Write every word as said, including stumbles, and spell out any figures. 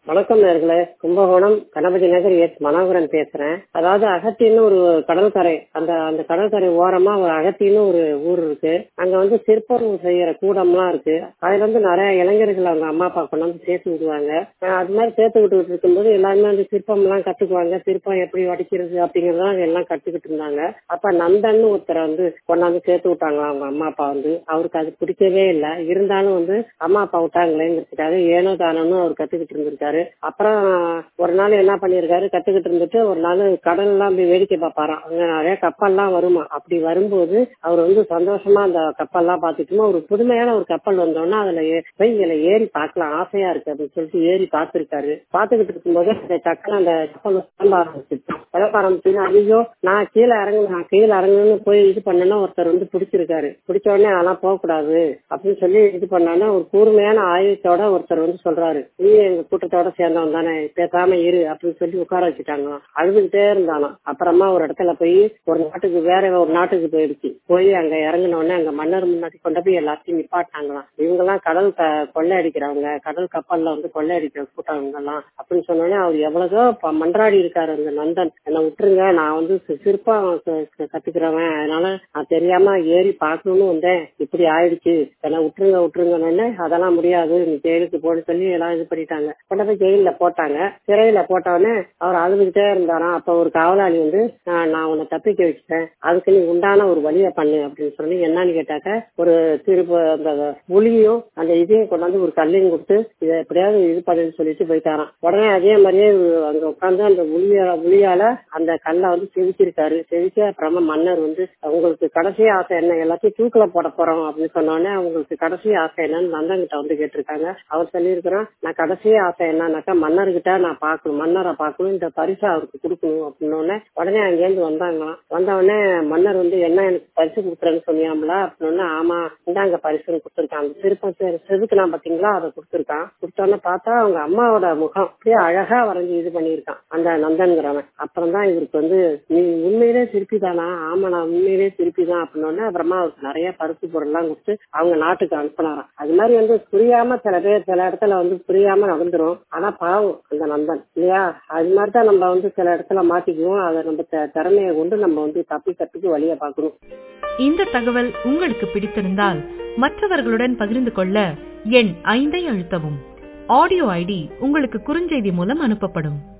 வணக்கம் நேர்களே. கும்பகோணம் கணபதி நகர் எஸ் மனோகரன் பேசுறேன். அதாவது அகத்தின்னு ஒரு கடற்கரை, அந்த அந்த கடற்கரை ஓரமா ஒரு அகத்தின்னு ஒரு ஊர் இருக்கு. அங்க வந்து சிற்பம் செய்யற கூடம்லாம் இருக்கு. அதுல வந்து நிறைய இளைஞர்கள் அவங்க அம்மா அப்பா கொண்டாந்து சேர்த்து விடுவாங்க. அஹ் அது மாதிரி சேர்த்து விட்டு இருக்கும்போது எல்லாருமே அந்த சிற்பம் எல்லாம் கத்துக்குவாங்க. சிற்பம் எப்படி வடிக்கிறது அப்படிங்கறதெல்லாம் எல்லாம் கத்துக்கிட்டு இருந்தாங்க. அப்ப நந்தன் ஒருத்தரை வந்து கொண்டாந்து சேர்த்து விட்டாங்களா அவங்க அம்மா அப்பா வந்து. அவருக்கு அது பிடிக்கவே இல்லை. இருந்தாலும் வந்து அம்மா அப்பா விட்டாங்களேங்கிறதுக்காக ஏனோ தானோன்னு அவர் கத்துக்கிட்டு இருந்திருக்காரு. அப்புறம் ஒரு நாள் என்ன பண்ணிருக்காரு, கத்துக்கிட்டு இருந்துட்டு ஒரு நாள் கடல் எல்லாம் போய் வேடிக்கை பார்ப்பாராம். அங்க நிறைய கப்பல்லாம் வருமா. அப்படி வரும்போது அவர் வந்து சந்தோஷமா அந்த கப்பல்லாம் பாத்துட்டுமா ஒரு புதுமையான ஒரு கப்பல் வந்தோன்னா அதுல போய் இதுல ஏறி பார்க்கலாம் ஆசையா இருக்கு அப்படின்னு சொல்லிட்டு ஏறி பார்த்திருக்காரு. பாத்துக்கிட்டு இருக்கும்போது டக்குனு அந்த கப்பல் கிளம்ப ஆரம்பிச்சிருச்சு. கிளம்ப ஆரம்பிச்சுன்னா ஐயோ நான் கீழே இறங்கு நான் கீழே இறங்குன்னு போய் இது பண்ணனா ஒருத்தர் வந்து பிடிச்சிருக்காரு. பிடிச்ச உடனே அதெல்லாம் போகக்கூடாது அப்படின்னு சொல்லி இது பண்ணானா ஒரு கூர்மையான ஆயுதத்தோட ஒருத்தர் வந்து சொல்றாரு, நீ எங்க கூட்டத்தோட சேர்ந்தவன் தானே, பேசாம இரு அப்படின்னு சொல்லி உட்கார வச்சுட்டாங்களாம். அழுதுகிட்டே இருந்தாலும் அப்புறமா ஒரு இடத்துல போய் ஒரு நாட்டுக்கு வேற ஒரு நாட்டுக்கு போயிடுச்சு. போய் அங்க இறங்கின உடனே அங்க மன்னர் முன்னாடி கொண்டு போய் எல்லாத்தையும் நிப்பாட்டாங்களாம். இவங்க எல்லாம் கடல் கொள்ளை அடிக்கிறவங்க, கடல் கப்பல்ல வந்து கொள்ளை அடிக்கிற கூட்டம் இவங்க எல்லாம் அப்படின்னு சொன்னோடனே அவர் எவ்வளவோ மன்றாடி இருக்காரு அந்த நந்தன், என்னை விட்டுருங்க நான் வந்து சிற்பம் கத்துக்கிறவன், அதனால நான் தெரியாம ஏறி பார்க்கணும்னு வந்தேன், இப்படி ஆயிடுச்சு, என்னை விட்டுருங்க விட்டுருங்கன்னு. அதெல்லாம் முடியாது, நீ ஜெயிலுக்கு போன்னு சொல்லி எல்லாம் இது பண்ணிட்டாங்க. கொண்டு போய் ஜெயில போட்டாங்க. சிறையில போட்டவொடனே அவர் அழுதுகிட்டே இருந்தாராம். அப்ப ஒரு காவலாளி வந்து நான் உன்னை தப்பிக்க வச்சுட்டேன், அதுக்கு நீ உண்டான ஒரு வழியை பண்ணு அப்படின்னு சொல்லி என்னன்னு கேட்டாக்க ஒரு திருப்ப அந்த புளியும் அந்த இதையும் கொண்டாந்து ஒரு கல்லையும் கொடுத்து இதை எப்படியாவது இது பண்ணுன்னு சொல்லிட்டு போயிட்டாராம். உடனே அதே மாதிரியே அங்க உட்காந்து அந்த புளிய புளியால அந்த கல்லை வந்து செவிச்சிருக்காரு. செவிச்சு அப்புறமா மன்னர் வந்து உங்களுக்கு கடைசி ஆசை என்ன, எல்லாத்தையும் தூக்கில போட போறோம் அப்படின்னு சொன்னோடனே அவங்களுக்கு கடைசி ஆசை என்னன்னு நந்தன் கிட்ட வந்து கேட்டிருக்காங்க. அவர் சொல்லியிருக்கிறான், நான் கடைசி ஆசை என்னன்னாக்கா மன்னர்கிட்ட நான் பாக்கணும், மன்னரை பாக்கணும், இந்த பரிசு அவருக்கு கொடுக்கணும் அப்படின்னு. உடனே அங்கேருந்து வந்தாங்களாம். வந்தவொடனே மன்னர் வந்து என்ன எனக்கு பரிசு கொடுக்குறேன்னு சொன்னியாமல அப்படின்னு. ஆமா இந்தாங்க பரிசுன்னு கொடுத்துருக்கான். அந்த சிற்பம் செதுக்குலாம் பாத்தீங்களா, அதை கொடுத்துருக்கான். கொடுத்தோன்னு பார்த்தா அவங்க அம்மாவோட முகம் அப்படியே அழகா வரைஞ்சி இது பண்ணியிருக்கான் அந்த நந்தன்கிறவன். அப்புறம் தான் இவருக்கு வந்து நீ உண்மையிலே சிற்பி தானா, ஆமா நான் உண்மையிலே சிற்பி தான் அப்படின்னு. அப்புறமா அவருக்கு நிறைய பரிசு பொருள் எல்லாம் கொடுத்து அவங்க நாட்டுக்கு அனுப்பினாராம். அது மாதிரி வந்து புரியாம சில பேர் சில இடத்துல வந்து புரியாம நடந்துரும். ஆனா பாவம் அந்த நந்தன் இல்லையா, அது மாதிரிதான் நம்ம வந்து சில இடத்துல மாட்டிக்குவோம். அதை நம்ம திறமையை கொண்டு நம்ம வந்து தப்பிக்கிறதுக்கு வழியை பார்க்கணும். இந்த தகவல் உங்களுக்கு பிடித்திருந்தால் மற்றவர்களுடன் பகிர்ந்து கொள்ள எண் ஐந்தை அழுத்தவும். ஆடியோ ஐடி உங்களுக்கு குறுஞ்செய்தி மூலம் அனுப்பப்படும்.